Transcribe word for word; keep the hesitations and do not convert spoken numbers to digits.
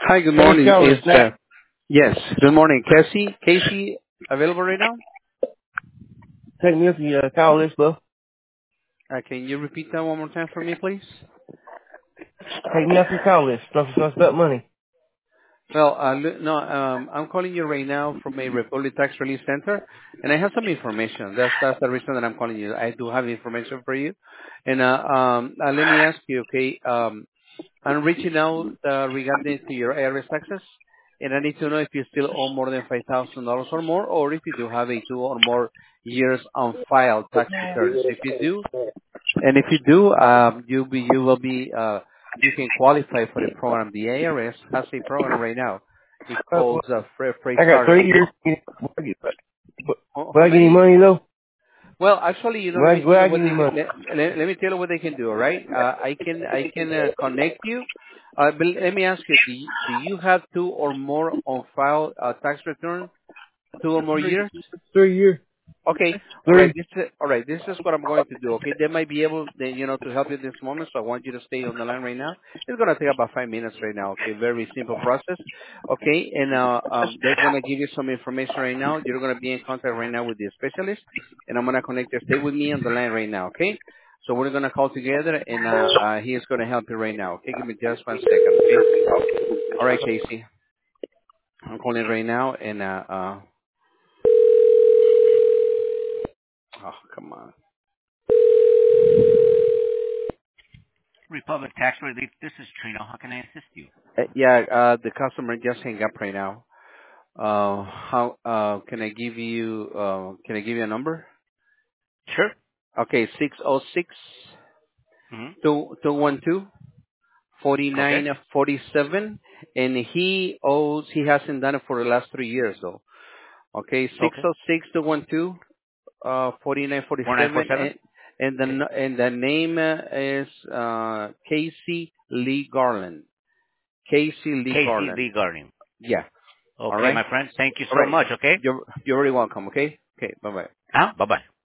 Hi, good Hey, morning. Callis, Is Nick. uh, yes, good morning. Casey, Casey available right now? Take me up to your Callis, bro. Uh, can you repeat that one more time for me, please? Take me up to Callis. Don't suspect money. Well, uh, li- no, um, I'm calling you right now from a Republic Tax Relief Center, and I have some information. That's that's the reason that I'm calling you. I do have information for you, and uh, um, uh, let me ask you, okay? Um, I'm reaching out uh, regarding to your I R S taxes, and I need to know if you still owe more than five thousand dollars or more, or if you do have a two or more years on file tax returns. If you do, and if you do, um, you be you will be uh, you can qualify for the program. The I R S has a program right now. It Uh, calls uh, Freight Freight I got Card. three years. Where I get, How where how I get any many? money, though? Well, actually, you know, Where let I, me tell where you I what get any they money? let, let, let me tell you what they can do. All right, uh, I can I can uh, connect you. Uh, but let me ask you: Do you, do you have two or more on file uh, tax return? Two or more Three, years? three years. Okay. All right. Three. This is, all right. This is what I'm going to do. Okay. They might be able, they, you know, to help you this moment. So I want you to stay on the line right now. It's going to take about five minutes right now. Okay. Very simple process. Okay. And uh, um, they're going to give you some information right now. You're going to be in contact right now with the specialist, and I'm going to connect you. Stay with me on the line right now. Okay. So we're going to call together, and uh, uh, he is going to help you right now. Okay. Give me just one second. Okay. All right, Casey. I'm calling right now, and uh, uh, oh, come on. Republic Tax Relief. This is Trino. How can I assist you? Uh, yeah, uh, the customer just hang up right now. Uh, how uh, can I give you? Uh, can I give you a number? Sure. Okay, six zero six hmm two two one two forty Okay. nine forty seven, and he owes. He hasn't done it for the last three years though. Okay, six Okay. zero six two one two uh forty nine forty Four nine four seven, seven. and and the Okay. n- and the name uh, is uh Casey Lee Garland. Casey Lee Casey Garland. Lee Garden. Yeah. All Okay, right. my friend. Thank you All so right. much. Okay. You're you're very welcome. Okay. Okay. Bye bye. Huh? Bye bye.